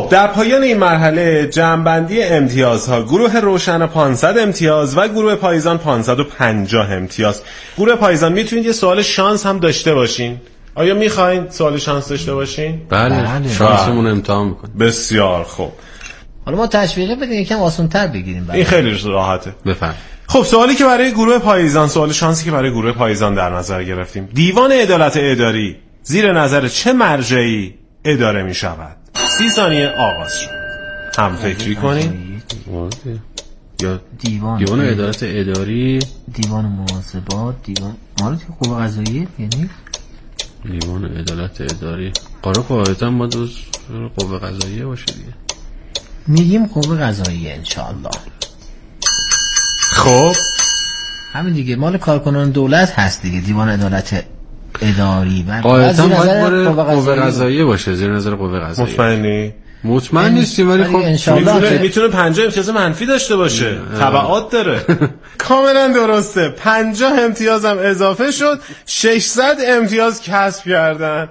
خب در پایان این مرحله جمع‌بندی امتیازها: گروه روشن 500 امتیاز و گروه پاییزان 550 امتیاز. گروه پاییزان میتونید یه سوال شانس هم داشته باشین. آیا میخواین سوال شانس داشته باشین؟ بله. شانسمون امتحان میکنیم. بسیار خوب. حالا ما تشویقی بدیم یکم آسان‌تر بگیریم. این خیلی راحته. بفهم. خب سوالی که برای گروه پاییزان، سوال شانسی که برای گروه پاییزان در نظر گرفتیم: دیوان عدالت اداری زیر نظر چه مرجعی اداره می شود؟ 30 ثانیه آغاز شد. هم فکری کنید. یا دیوان عدالت اداری، دیوان محاسبات، دیوان مالت قوه قضاییه، یعنی دیوان عدالت اداری قاعدتا ما دوست قوه قضاییه باشه دیگه. میگیم قوه قضاییه انشاءالله. خب همین دیگه، مال کارکنان دولت هست دیگه. دیوان عدالت اداری قاعدتا باید قوه قضاییه باشه، زیر نظر قوه قضاییه. مطمئنی؟ مطمئن نیستیم ولی خب میتونه 50 امتیاز منفی داشته باشه. تبعات داره. کاملا درسته. 50 امتیاز هم اضافه شد. 600 امتیاز کسب کردن.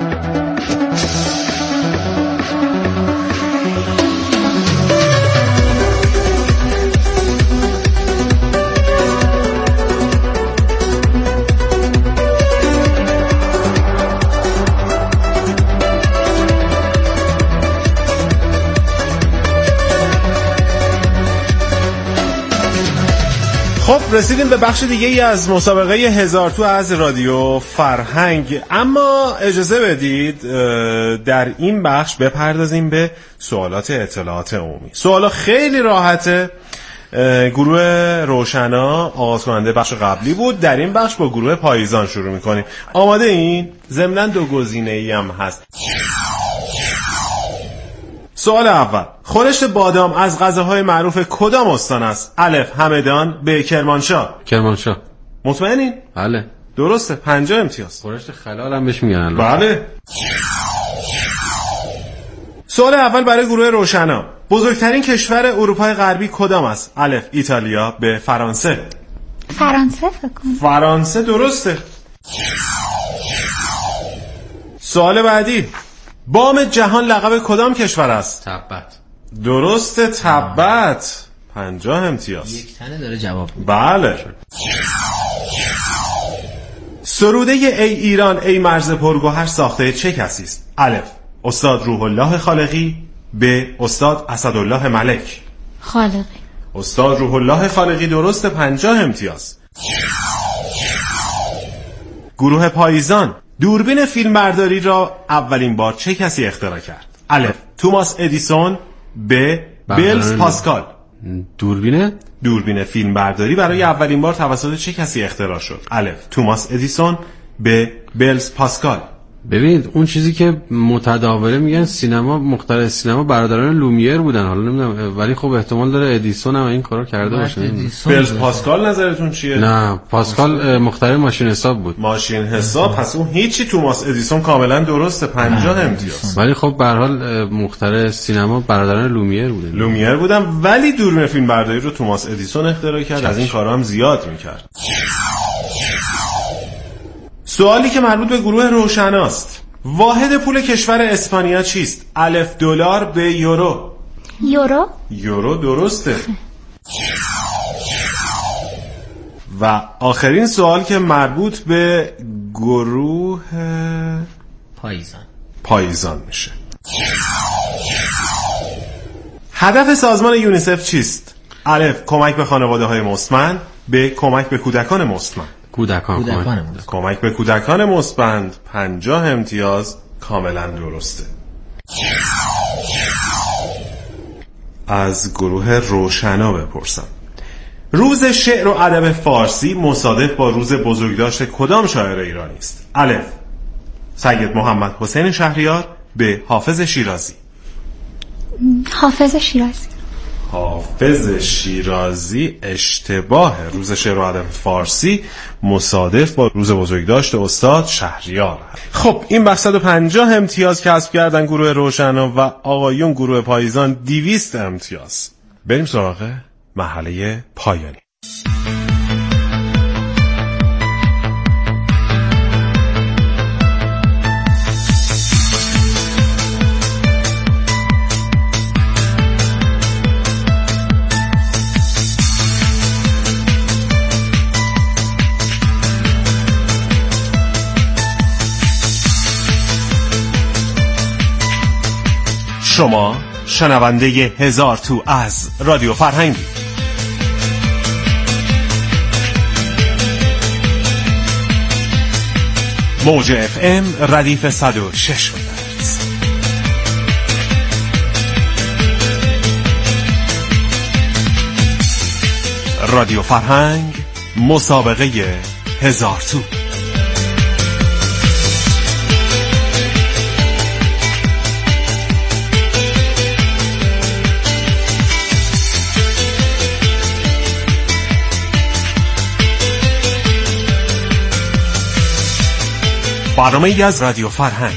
خب رسیدیم به بخش دیگه ای از مسابقه 1000 تو از رادیو فرهنگ. اما اجازه بدید در این بخش بپردازیم به سوالات اطلاعات عمومی. سوالا خیلی راحته. گروه روشنا آغاز کننده بخش قبلی بود. در این بخش با گروه پاییزان شروع میکنیم. آماده این؟ ضمناً 2 گزینه‌ای هم هست. سوال اول: خورشت بادام از غذاهای معروف کدام استان است؟ الف همدان، ب کرمانشاه. کرمانشاه. مطمئنین؟ بله درسته. 50 امتیاز. خورشت خلال هم بهش میگن. بله. سوال اول برای گروه روشنا: بزرگترین کشور اروپای غربی کدام است؟ الف ایتالیا، ب فرانسه. فرانسه فکر کنم. فرانسه درسته. سوال بعدی: بام جهان لقب کدام کشور است؟ تبت. درسته. تبت. 50 امتیاز. یک تنه داره جواب. بله. سروده ای ایران ای مرز پرگوهر ساخته چه کسی است؟ الف استاد روح الله خالقی، ب استاد اسدالله ملک. خالقی. استاد روح الله خالقی درسته. 50 امتیاز. گروه پاییزان: دوربین فیلمبرداری را اولین بار چه کسی اختراع کرد؟ الف توماس ادیسون، ب بلز پاسکال. دوربین فیلمبرداری برای اولین بار توسط چه کسی اختراع شد؟ الف توماس ادیسون، ب بلز پاسکال. ببینید اون چیزی که متداوله میگن سینما، مخترع سینما برادران لومیر بودن، حالا نمیدونم ولی خب احتمال داره ادیسون هم این کارو کرده باشه. بلز پاسکال نظرتون چیه؟ نه پاسکال مخترع ماشین حساب بود. ماشین حساب. پس اون هیچی. توماس ادیسون کاملا درسته. 50 امتیاز. ولی خب به هر حال مخترع سینما برادران لومیر بودن ولی دوربین فیلمبرداری رو توماس ادیسون اختراع کرد. از این کارا هم زیاد میکرد. سوالی که مربوط به گروه روشناست: واحد پول کشور اسپانیا چیست؟ الف دلار، ب یورو. یورو درسته. و آخرین سوال که مربوط به گروه پاییزان میشه: هدف سازمان یونیسف چیست؟ الف کمک به خانواده‌های مستمند، ب کمک به کودکان مستمند. کمک به کودکان مستمند. 50 امتیاز. کاملا درسته. از گروه روشنا بپرسم: روز شعر و ادب فارسی مصادف با روز بزرگداشت کدام شاعر ایرانی است؟ الف سید محمد حسین شهریار، ب حافظ شیرازی. حافظ شیرازی اشتباه. روز شعر و ادب فارسی مصادف با روز بزرگداشت استاد شهریار. خب این بخش 150 امتیاز کسب کردن گروه روشنا و آقایون گروه پاییزان 200 امتیاز. بریم سراغ مرحله پایانی. شما شنونده 1000 تو از رادیو فرهنگی. موج FM ردیف 106 مترز. رادیو فرهنگ مسابقه 1000 تو. برنامه ای از رادیو فرهنگ.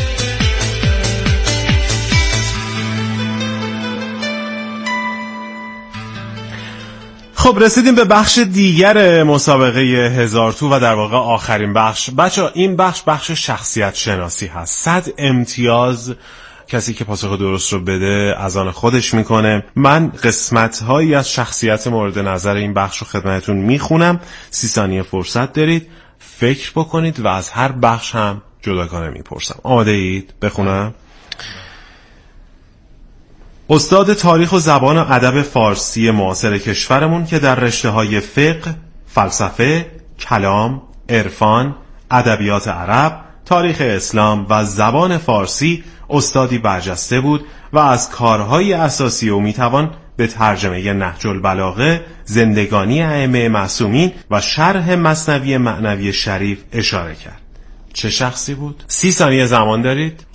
خب رسیدیم به بخش دیگر مسابقه 1000 تو و در واقع آخرین بخش. بچه‌ها این بخش شخصیت شناسی هست. 100 امتیاز کسی که پاسخ درست رو بده از آن خودش میکنه. من قسمت هایی از شخصیت مورد نظر این بخش رو خدمتتون میخونم. 30 ثانیه فرصت دارید فکر بکنید و از هر بخش هم جداگانه میپرسم. آماده اید؟ بخونم. استاد تاریخ و زبان و ادب فارسی معاصر کشورمون که در رشته‌های فقه، فلسفه، کلام، عرفان، ادبیات عرب، تاریخ اسلام و زبان فارسی استادی برجسته بود و از کارهای اساسی او میتوان به ترجمه نهج البلاغه، زندگانی ائمه معصومین و شرح مثنوی معنوی شریف اشاره کرد. چه شخصی بود؟ 30 ثانیه زمان دارید.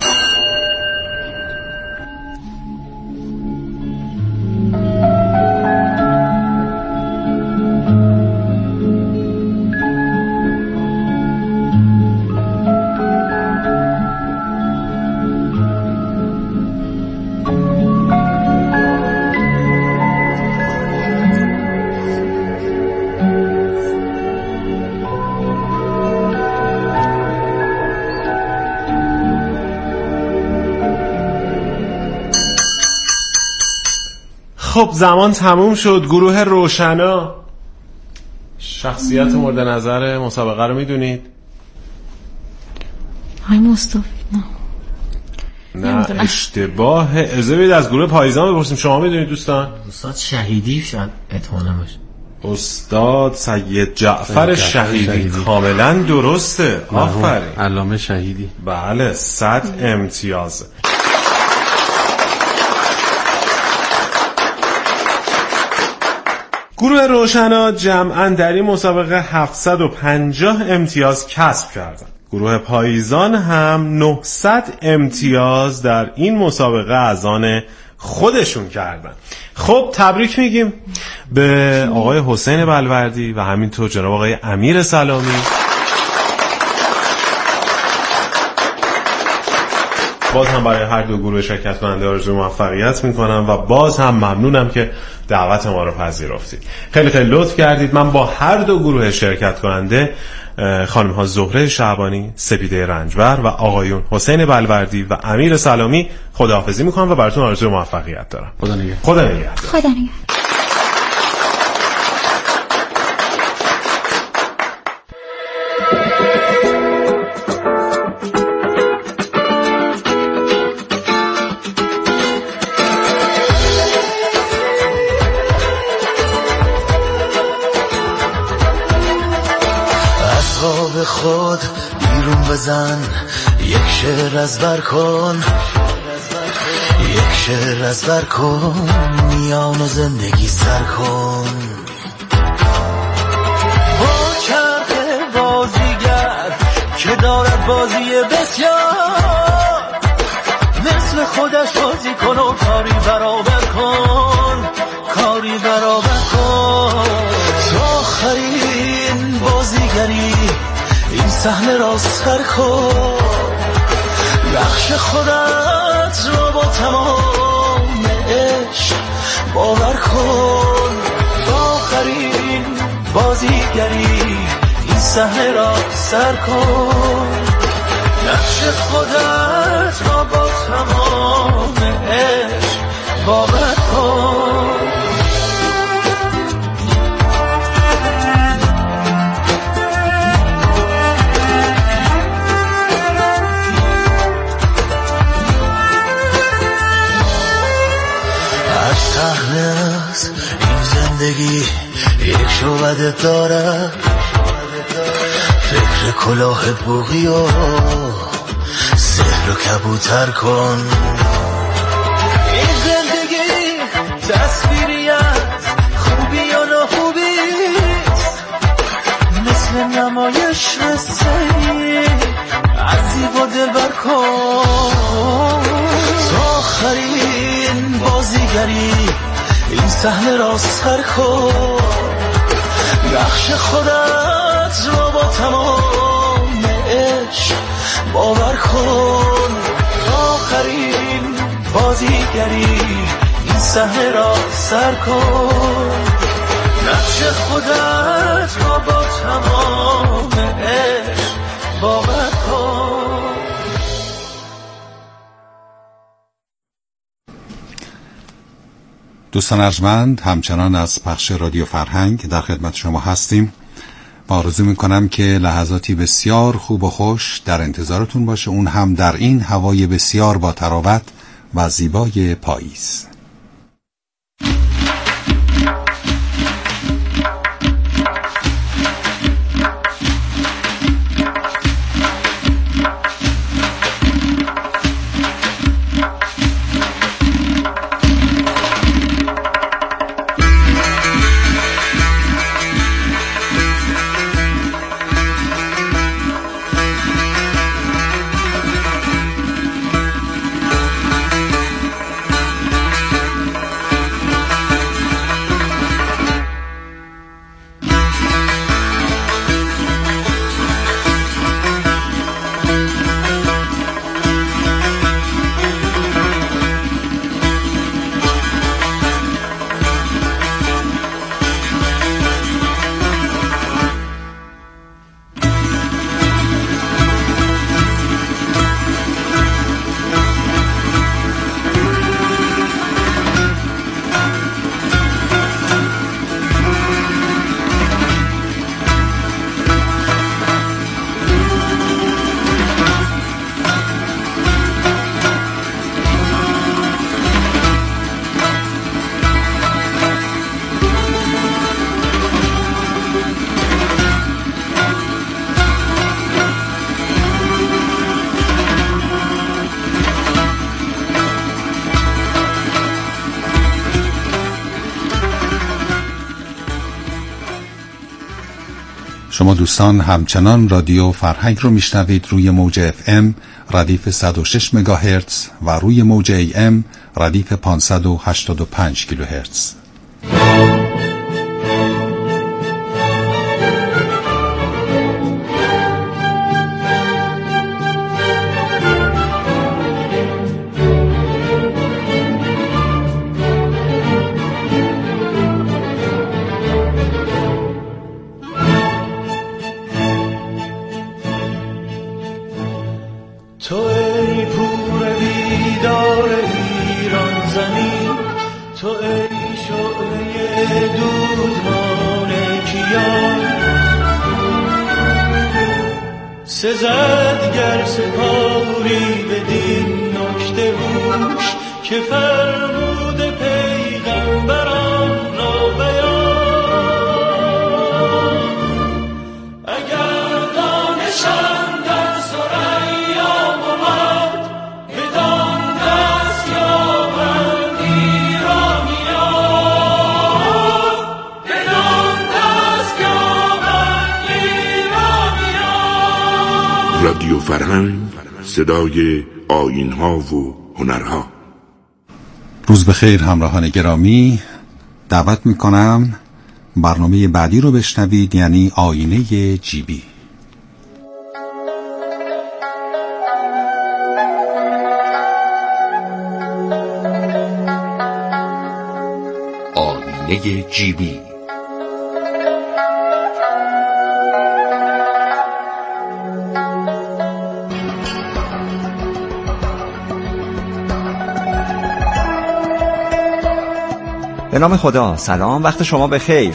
خب زمان تموم شد. گروه روشنا شخصیت مورد نظر مسابقه رو میدونید؟ های مصطفی نه اشتباه. اجازه بدید از گروه پاییزان بپرسیم. شما میدونید دوستان؟ استاد شهیدی شاید احتمالاً باشه. استاد سید جعفر شهیدی. کاملا درسته. آفرین. علامه شهیدی. بله 100 امتیاز. گروه روشنا جمعاً در این مسابقه 750 امتیاز کسب کردند. گروه پاییزان هم 900 امتیاز در این مسابقه از آن خودشون کردن. خب تبریک میگیم به آقای حسین بلوردی و همینطور جناب آقای امیر سلامی. باز هم برای هر دو گروه شرکت کننده آرزوی موفقیت میکنم و باز هم ممنونم که دعوت ما رو پذیرفتید. خیلی خیلی لطف کردید. من با هر دو گروه شرکت کننده خانم ها زهره شعبانی، سپیده رنجبر و آقایون حسین بلوردی و امیر سلامی خداحافظی میکنم و براتون آرزوی موفقیت دارم. خدا نگهدار. خدا نگهدار. خدا نگهدار. خود بیرون بزن، یک شعر از بر کن، یک شعر از بر کن، میان زندگی سر کن. با چرخ بازیگر که دارد بازی بسیار، مثل خودش بازی کن و کاری برابر کن، کاری برابر کن. تا آخرین بازیگری این صحنه را سر کن، نقش خودت را با تمام عشق باور کن. تا آخرین بازیگری این صحنه را سر کن، نقش خودت را با تمام عشق باور کن. صحنه است این زندگی یک شعبده دارد فکر کلاه بوغی و سحر و کبوتر کن این زندگی تصویریت خوبی یا نخوبی مثل نمایش رسایی از زیبا دلبر کن آخرین بازیگری این صحنه را سر کن نقش خودت را با تمام عشق باور کن آخرین بازیگری این صحنه را سر کن نقش خودت را با تمام عشق باور کن. دوستان ارجمند، همچنان از پخش رادیو فرهنگ در خدمت شما هستیم و آرزو میکنم که لحظاتی بسیار خوب و خوش در انتظارتون باشه، اون هم در این هوای بسیار با تراوت و زیبای پاییز. شما دوستان همچنان رادیو فرهنگ رو میشنوید روی موج FM ردیف 106 مگاهرتز و روی موج AM ردیف 585 کیلوهرتز. تو ای پور بیدار ایران زمین، تو ای شعله دودمان کیان، سزد گر سپاری بدین نکته هوش که فرمود پیغمبران را بیان. اگر دانشم در ثریا بود بدان دست یابند ایرانیان، بدان دست یابند ایرانیان. رادیو فرهنگ، صدای آیین‌ها و هنرها. روز بخیر همراهان گرامی، دعوت میکنم برنامه بعدی رو بشنوید، یعنی آینه جیبی. آینه جیبی. به نام خدا. سلام، وقت شما بخیر.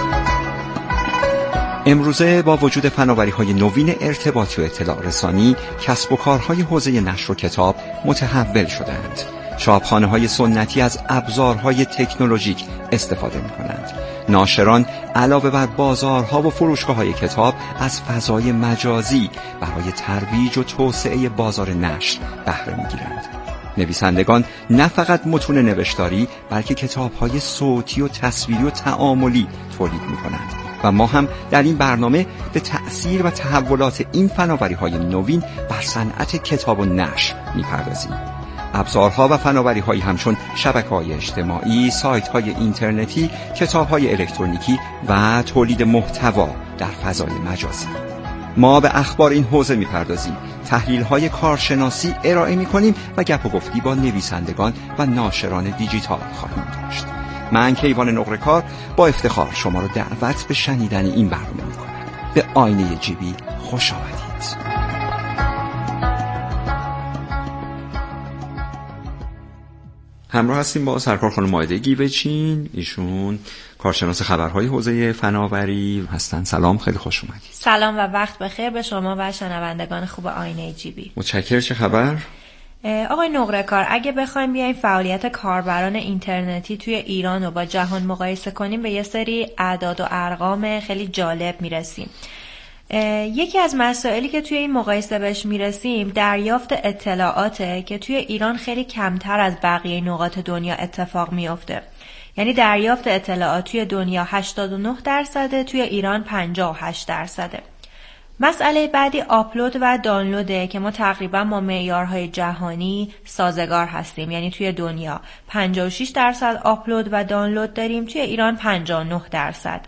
امروزه با وجود فناوری‌های نوین ارتباطی و اطلاع رسانی، کسب و کارهای حوزه نشر و کتاب متحول شدند. چاپخانه‌های سنتی از ابزارهای تکنولوژیک استفاده می‌کنند. ناشران علاوه بر بازارها و فروشگاه‌های کتاب از فضای مجازی برای ترویج و توسعه بازار نشر بهره می‌گیرند. نویسندگان نه فقط متون نوشتاری بلکه کتاب‌های صوتی و تصویری و تعاملی تولید می‌کنند و ما هم در این برنامه به تأثیر و تحولات این فناوری‌های نوین بر صنعت کتاب و نشر می‌پردازیم. ابزارها و فناوری‌هایی همچون شبکه‌های اجتماعی، سایت‌های اینترنتی، کتاب‌های الکترونیکی و تولید محتوا در فضای مجازی. ما به اخبار این حوزه می‌پردازیم، تحلیل‌های کارشناسی ارائه می‌کنیم و گپ و گفتی با نویسندگان و ناشران دیجیتال خواهیم داشت. من کیوان نقره‌کار با افتخار شما را دعوت به شنیدن این برنامه می‌کنم. به آینه جیبی خوش آمدید. همراه هستیم با سرکار خانم مائده گیوچین. ایشون کارشناس خبرهای حوزه فناوری هستن. سلام، خیلی خوش اومدید. سلام و وقت بخیر به شما و شنوندگان خوب آینه جیبی. متشکرم. چه خبر؟ آقای نقره‌کار، اگه بخوایم بیایم فعالیت کاربران اینترنتی توی ایران رو با جهان مقایسه کنیم به یه سری اعداد و ارقام خیلی جالب میرسیم. یکی از مسائلی که توی این مقایسه بهش میرسیم دریافت اطلاعاته که توی ایران خیلی کمتر از بقیه نقاط دنیا اتفاق میفته. یعنی دریافت اطلاعات توی دنیا 89%، توی ایران 58%. مسئله بعدی آپلود و دانلوده که ما تقریبا با معیارهای جهانی سازگار هستیم. یعنی توی دنیا 56% آپلود و دانلود داریم، توی ایران 59%.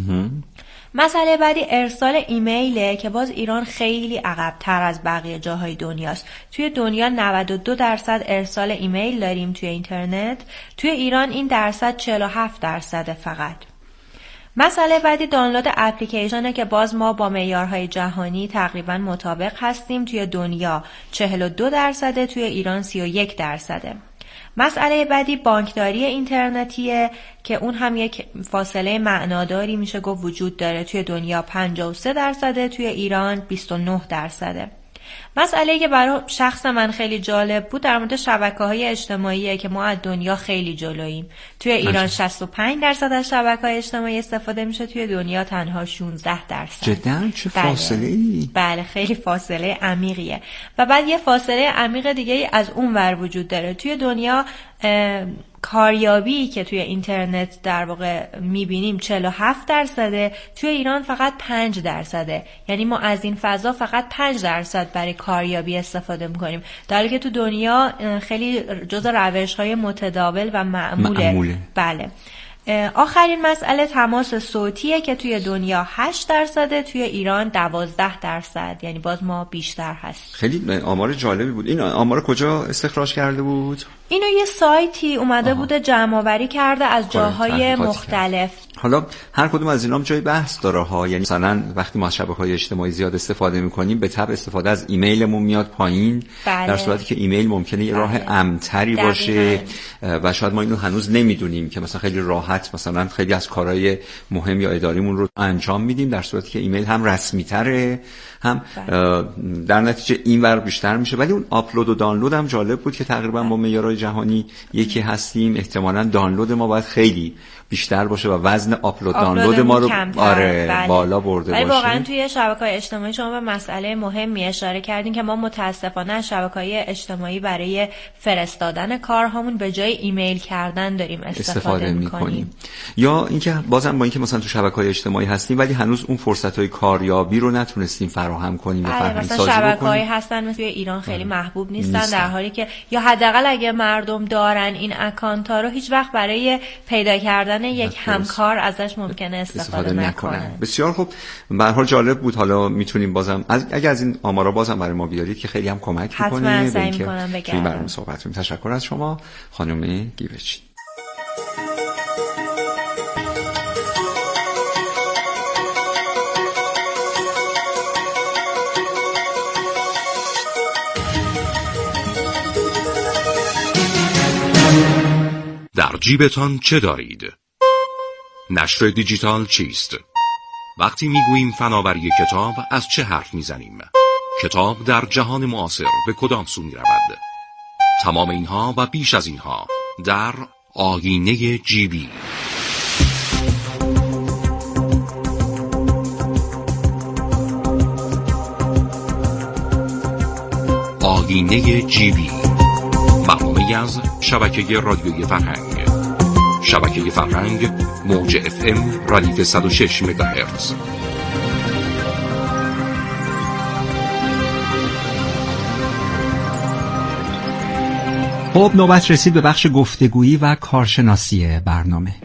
مسئله بعدی ارسال ایمیله که باز ایران خیلی عقب‌تر از بقیه جاهای دنیاست. توی دنیا 92% ارسال ایمیل داریم توی اینترنت، توی ایران این درصد 47% فقط. مسئله بعدی دانلود اپلیکیشنه که باز ما با معیارهای جهانی تقریبا مطابق هستیم. توی دنیا 42%، توی ایران 31%. مسئله بعدی بانکداری اینترنتیه که اون هم یک فاصله معناداری میشه گفت وجود داره. توی دنیا 53%، توی ایران 29%. مسئله که برای شخص من خیلی جالب بود در مورد شبکه‌های اجتماعیه که ما از دنیا خیلی جلوییم. توی ایران 65% از شبکه‌های اجتماعی استفاده میشه، توی دنیا تنها 16%. جدا چه فاصله‌ای؟ بله خیلی فاصله عمیقیه. و بعد یه فاصله عمیق دیگه از اون ور وجود داره. توی دنیا کاریابی که توی اینترنت در واقع میبینیم 47%، توی ایران فقط 5%. یعنی ما از این فضا فقط 5% برای کاریابی استفاده میکنیم، در حالی که تو دنیا خیلی جزء روش‌های متداول و معموله. بله. آخرین مسئله تماس صوتیه که توی دنیا 8%، توی ایران 12%. یعنی باز ما بیشتر هست. خیلی آمار جالبی بود. این آمار کجا استخراج کرده بود؟ اینو یه سایتی اومده بوده جمع‌آوری کرده از جاهای مختلف. حالا هر کدوم از اینا جای بحث داره ها. یعنی مثلا وقتی ما از شبکه‌های اجتماعی زیاد استفاده می‌کنیم به تبع استفاده از ایمیلمون میاد پایین. بله. در صورتی که ایمیل ممکنه یه راه امن‌تری باشه و شاید ما اینو هنوز نمیدونیم که مثلا خیلی راحت مثلا خیلی از کارهای مهم یا اداریمون رو انجام میدیم، در صورتی که ایمیل هم رسمی‌تره، هم در نتیجه اینور بیشتر میشه. ولی اون آپلود و دانلود هم جالب بود که تقریبا با معیارهای جهانی یکی هستیم. احتمالاً دانلود ما باید خیلی بیشتر باشه و وزن آپلود دانلود ما رو بالا برده باشه. ولی واقعا توی شبکه‌های اجتماعی شما به مسئله مهمی اشاره کردین که ما متاسفانه از شبکه‌های اجتماعی برای فرستادن کارهامون به جای ایمیل کردن داریم استفاده می‌کنیم. یا اینکه بازم با اینکه مثلا تو شبکه‌های اجتماعی هستیم ولی هنوز اون فرصت‌های کاریابی رو نتونستیم فراهم کنیم و فرهنگ سازی بکنیم. شبکه‌هایی هستن مثل ایران خیلی محبوب نیستن، در حالی که یا حداقل اگه مردم دارن این اکانت‌ها رو هیچ وقت برای پیدا کردن یک همکار ازش ممکنه استفاده نکنن. بسیار خوب. به هر حال جالب بود. حالا میتونیم بازم اگه از این آمارا بازم برای ما بیارید که خیلی هم کمک می‌کنه. حتما سعی می‌کنم بگم. این برنامه صحبت کنیم. تشکر از شما خانم گیوچین. در جیبتان چه دارید؟ نشر دیجیتال چیست؟ وقتی میگوییم فناوری کتاب از چه حرف میزنیم؟ کتاب در جهان معاصر به کدام سو میرود؟ تمام اینها و بیش از اینها در آیینه جیبی. آیینه جیبی، برنامه‌ای از شبکه رادیویی فرهنگ. شبکه فرهنگ، موج FM ردیف 106 مگاهرتز. خب نوبت رسید به بخش گفتگویی و کارشناسی برنامه.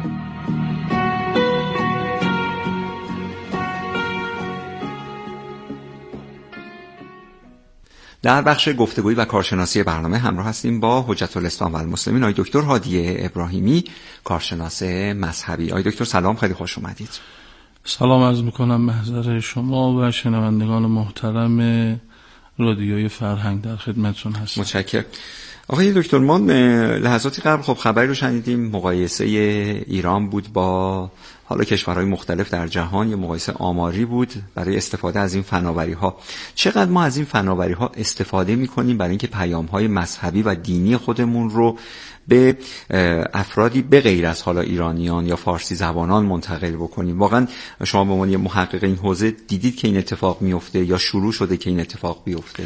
در بخش گفتگویی و کارشناسی برنامه همراه هستیم با حجت الاسلام و المسلمین آقای دکتر هادی ابراهیمی، کارشناس مذهبی. آقای دکتر سلام، خیلی خوش اومدید. سلام عرض میکنم محضر شما و شنوندگان محترم رادیوی فرهنگ، در خدمتتون هستم. متشکرم. آقای دکتر، ما لحظاتی قبل خب خبری رو شنیدیم، مقایسه ایران بود با حالا کشورهای مختلف در جهان، یه مقایسه آماری بود برای استفاده از این فناوری‌ها. چقدر ما از این فناوری‌ها استفاده می‌کنیم برای اینکه پیام‌های مذهبی و دینی خودمون رو به افرادی به غیر از حالا ایرانیان یا فارسی زبانان منتقل بکنیم؟ واقعا شما به عنوان محقق این حوزه دیدید که این اتفاق میفته یا شروع شده که این اتفاق بیفته؟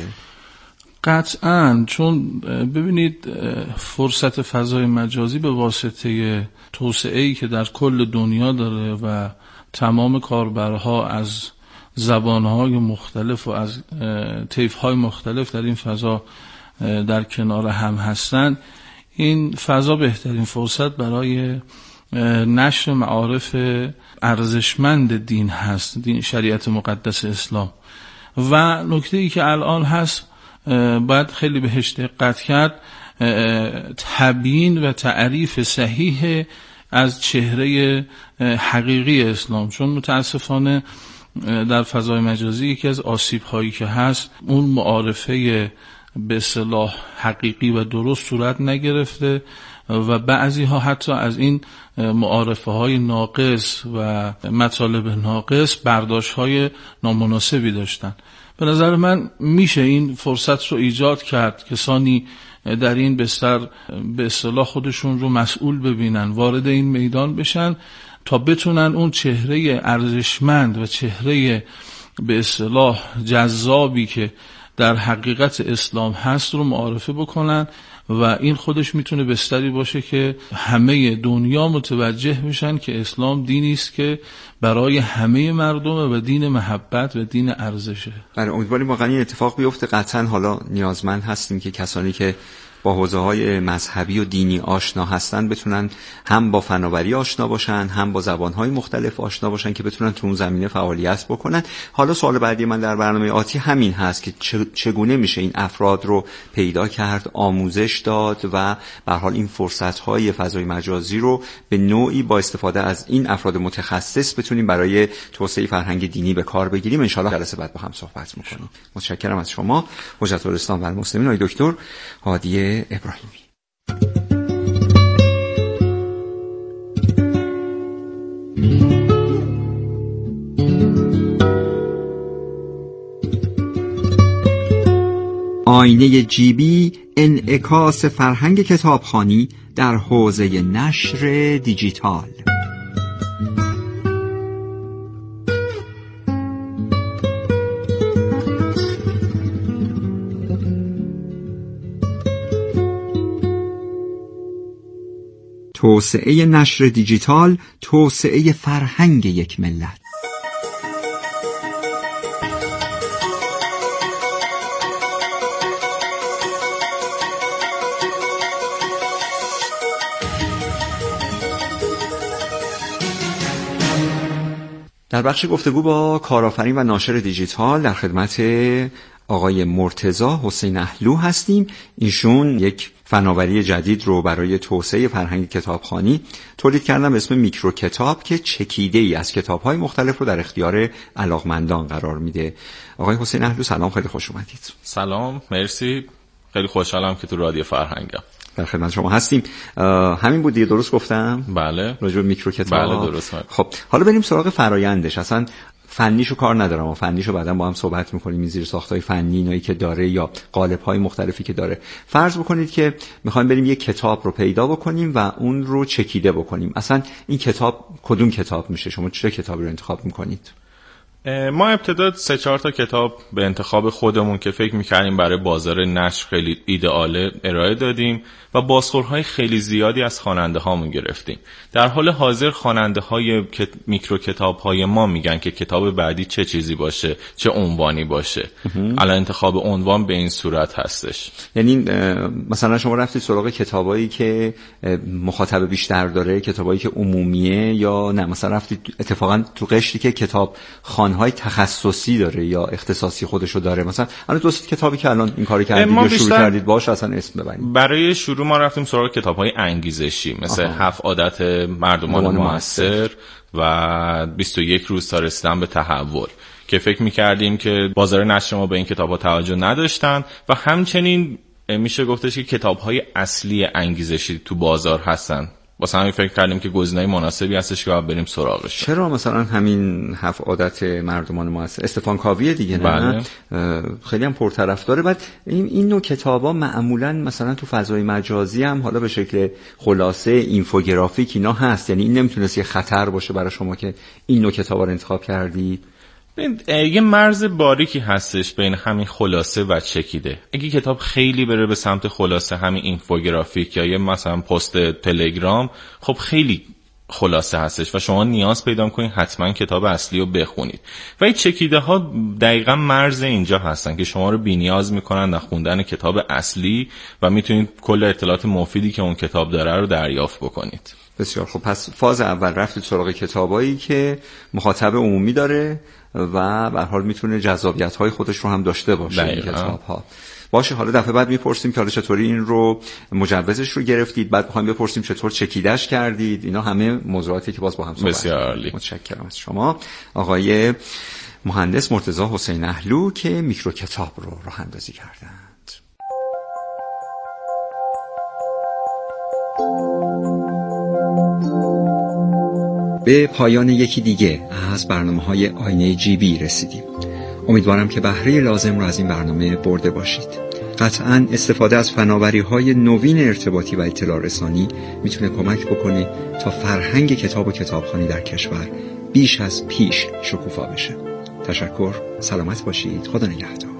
قطعاً، چون ببینید فرصت فضای مجازی به واسطه توسعه‌ای که در کل دنیا داره و تمام کاربرها از زبانهای مختلف و از طیف‌های مختلف در این فضا در کنار هم هستند، این فضا بهترین فرصت برای نشر معارف ارزشمند دین هست، دین شریعت مقدس اسلام. و نکته‌ای که الان هست باید خیلی بهش دقت کرد، تبیین و تعریف صحیح از چهره حقیقی اسلام، چون متاسفانه در فضای مجازی یکی از آسیب‌هایی که هست اون معارفه به اصطلاح حقیقی و درست صورت نگرفته و بعضی ها حتی از این معارفه های ناقص و مطالب ناقص برداشت های نامناسبی داشتن. به نظر من میشه این فرصت رو ایجاد کرد، کسانی در این بستر به اصطلاح خودشون رو مسئول ببینن، وارد این میدان بشن تا بتونن اون چهره ارزشمند و چهره به اصطلاح جذابی که در حقیقت اسلام هست رو معرفی بکنن و این خودش میتونه بستری باشه که همه دنیا متوجه بشن که اسلام دینی است که برای همه مردمه و دین محبت و دین ارزشه. برای امیدواریم واقعا این اتفاق بیفته. قطعا حالا نیازمند هستیم که کسانی که با حوزه‌های مذهبی و دینی آشنا هستن بتونن هم با فناوری آشنا باشن، هم با زبان‌های مختلف آشنا باشن که بتونن تو اون زمینه فعالیت بکنن. حالا سوال بعدی من در برنامه آتی همین هست که چگونه میشه این افراد رو پیدا کرد، آموزش داد و به هر حال این فرصت‌های فضای مجازی رو به نوعی با استفاده از این افراد متخصص بتونیم برای توسعه فرهنگ دینی به کار بگیریم. ان شاءالله جلسه بعد با هم صحبت می‌کنیم. متشکرم از شما حجت الاسلام و المسلمین آقای دکتر هادی ابراهیمی. آینه جیبی، انعکاس فرهنگ کتابخوانی در حوزه نشر دیجیتال. توسعه نشر دیجیتال، توسعه فرهنگ یک ملت. در بخش گفتگو با کارآفرین و ناشر دیجیتال در خدمت آقای مرتضی حسین اهلو هستیم. ایشون یک فناوری جدید رو برای توسعه فرهنگ کتابخوانی تولید کردن به اسم میکرو کتاب که چکیده‌ای از کتاب‌های مختلف رو در اختیار علاقمندان قرار میده. آقای حسین اهلو سلام، خیلی خوش اومدید. سلام، مرسی، خیلی خوشحالم که تو رادیو فرهنگم. در خدمت شما هستیم. همین بود دیگه، درست گفتم؟ بله. راجع به میکرو کتاب. بله درست. خب حالا بریم سراغ فرایندش. اصلا فنیشو کار ندارم و فنیشو بعداً با هم صحبت می‌کنیم، این زیر ساختای فنی اینایی که داره یا قالب‌های مختلفی که داره. فرض بکنید که می‌خوایم بریم یک کتاب رو پیدا بکنیم و اون رو چکیده بکنیم. اصلا این کتاب کدوم کتاب میشه؟ شما چه کتابی رو انتخاب می‌کنید؟ ما ابتدا 3-4 تا کتاب به انتخاب خودمون که فکر می‌کردیم برای بازار نشر خیلی ایدئاله ارائه دادیم و بازخوردهای خیلی زیادی از خواننده‌هامون گرفتیم. در حال حاضر خواننده‌های میکرو کتاب‌های ما میگن که کتاب بعدی چه چیزی باشه، چه عنوانی باشه. الان انتخاب عنوان به این صورت هستش. یعنی مثلا شما رفتید سراغ کتابایی که مخاطب بیشتر داره، کتابایی که عمومیه، یا نه مثلا رفتید اتفاقا تو قشری که کتاب های تخصصی داره یا اختصاصی خودشو داره؟ مثلا الان دوست کتابی که الان این کارو کردید یا شروع کردید باشه اصلا اسم ببرید. برای شروع ما رفتیم سراغ کتاب‌های انگیزشی مثل 7 عادت مردمان موثر و 21 روز تا رسیدن به تحول که فکر می‌کردیم که بازار نشر ما به این کتاب‌ها توجه نداشتن و همچنین میشه گفتش که کتاب‌های اصلی انگیزشی تو بازار هستن. واسه همین فکر کردیم که گزینه مناسبی هستش که باید بریم سراغش. چرا مثلا همین 7 عادت مردمان موثر استفان کاوی دیگه نه؟ بله. خیلی هم پرطرفداره. بعد این نوع کتابا معمولا مثلا تو فضای مجازی هم حالا به شکل خلاصه اینفوگرافیک اینا هست، یعنی این نمیتونست یه خطر باشه برای شما که این نوع کتابا رو انتخاب کردید؟ یه مرز باریکی هستش بین همین خلاصه و چکیده. اگه کتاب خیلی بره به سمت خلاصه، همین اینفوگرافیک یا یه مثلا پست تلگرام، خب خیلی خلاصه هستش و شما نیاز پیدا کنید حتما کتاب اصلی رو بخونید. و این چکیده ها دقیقا مرز اینجا هستن که شما رو بی‌نیاز میکنن در خوندن کتاب اصلی و میتونید کل اطلاعات مفیدی که اون کتاب داره رو دریافت بکنید. بسیار خب. پس فاز اول رفتید سراغ کتابایی که مخاطب عمومی داره و به هر حال میتونه جذابیت‌های خودش رو هم داشته باشه این کتاب‌ها. باشه، حالا دفعه بعد میپرسیم که حالا چطوری این رو مجوزش رو گرفتید، بعد می‌خوایم بپرسیم چطور چکیدش کردید. اینا همه موضوعاتی که باز با هم صحبت. بسیار عالی. متشکرم از شما آقای مهندس مرتضی حسین اهلو که میکرو کتاب رو راه اندازی کردند. به پایان یکی دیگه از برنامه‌های آینه جیبی رسیدیم. امیدوارم که بهره لازم رو از این برنامه برده باشید. قطعاً استفاده از فناوری‌های نوین ارتباطی و اطلاع رسانی میتونه کمک بکنه تا فرهنگ کتاب و کتابخوانی در کشور بیش از پیش شکوفا بشه. تشکر، سلامت باشید، خدا نگهدار.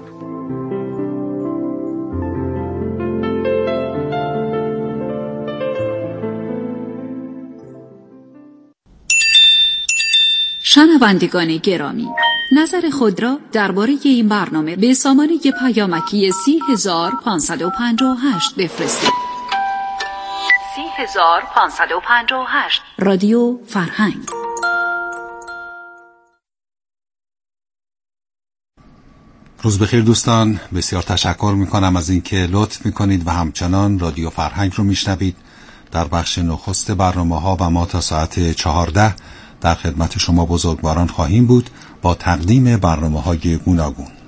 شنوندگان گرامی، نظر خود را درباره این برنامه به سامانه پیامکی 30558 بفرستید. 30558 رادیو فرهنگ. روز بخیر دوستان، بسیار تشکر میکنم از اینکه لطف میکنید و همچنان رادیو فرهنگ رو میشنوید. در بخش نخست برنامه‌ها و ما تا ساعت 14 در خدمت شما بزرگواران خواهیم بود با تقدیم برنامه‌های گوناگون.